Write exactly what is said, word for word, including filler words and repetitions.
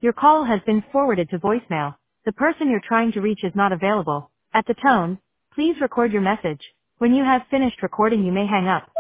Your call has been forwarded to voicemail. The person you're trying to reach is not available. At the tone, please record your message. When you have finished recording, you may hang up.